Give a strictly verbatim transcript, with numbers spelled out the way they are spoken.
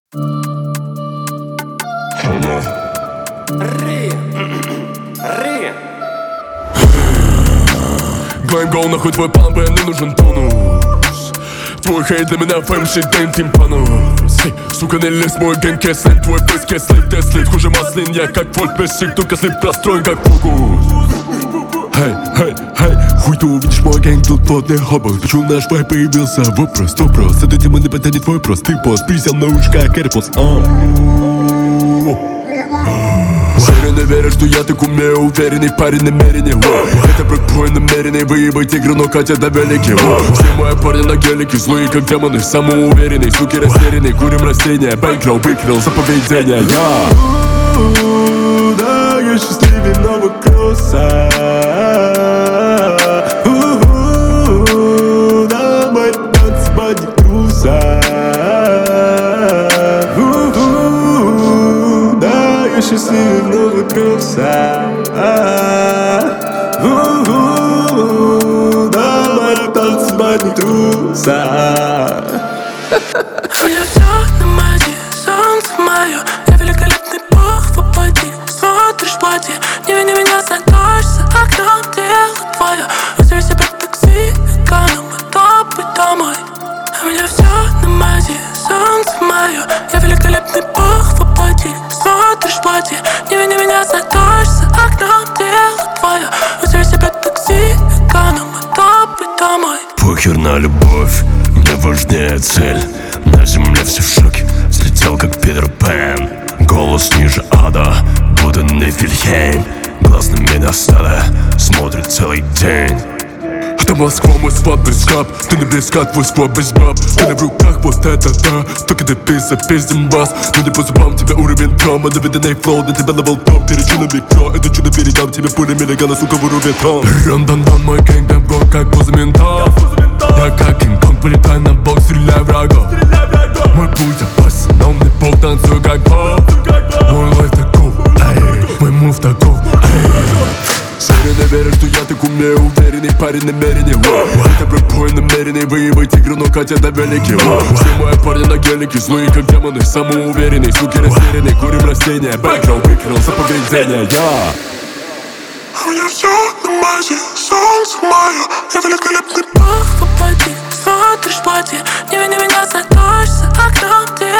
Going go, нахуй твой план, бо не нужен тонус. Твой хейт для меня фэмши дэн тимпанус. Эй, сука, не лезь в мой гэнг, кэслит. Твой фейс кэслит, теслит. Хуже маслин, я как фольт бессик. Только слип простроен как фокус. Эй, эй, эй, хуй ты увидишь мой гэнг, тут плотный хоббот. Почему наш вайп появился? Вопрос, вопрос. С этой темы не потянет твой прос. Ты пост, присел на уши, как AirPods. Уверенно верю, что я так умею. Уверенный парень намеренный. Это брейкпоинт намеренный. Выебать игру, но Катя до велики. Все мои парни на гелике. Злые как демоны, самоуверенный. Суки растерянный, курим растения. Бэнкролл, выкрыл за поведение. Да, я счастливее нового кросса. Да, мои танцы бади круза. Да, я счастливее нового кросса. Да, мои танцы бади круза. У меня все на мази, солнце мое. Я великолепный бог воплоти. Смотришь в платье, не вини меня, знакомишься, окном дело твое. Вызови себе такси, эконом, и топай домой. У меня все на мази, солнце мое. Я великолепный бог воплоти. Смотришь в платье, не вини меня, знакомишься, окном дело твое. Вызови себе такси, эконом, и топай домой. Похер на любовь, мне важнее цель. На земле все в шоке, взлетел как Питер Пэн. Голос ниже ада, будто Нифельхейм. Глаз на меня стадо, смотрит целый день. Это Москва, мой сватный скап. Ты не близка, твой сквот без баб. Ты на в руках, вот это да. Только ты пизда, пиздим бас. Но не по зубам, тебя уровень трома. Доведенный флоу, на тебя левел топ. Перечу на битро, это чудо передам тебе пулями легала, сука, вырубит он. Ран-дан-дан, мой гэнг, дэм гон, как поза ментов. Я как Кинг-Конг, полетай на бокс, стреляй врагов. Мой путь опасен, но мне пол, танцую как боб. Мой лайф таков, эй, мой мув таков, эй. Уверенно верю, что я так умею. Уверенный парень намеренный. Это брейкпоинт намеренный. Выебать игру, но Катя до велики. Все мои парни на гелике. Злые как демоны, самоуверенный. Суки растерянный, курим растения. Бэкграунд выкрыл за поведение. Я У меня все на мази, солнце мое. Я великолепный бог воплоти. Смотришь в платье, не вини меня, знакомишься, окном дело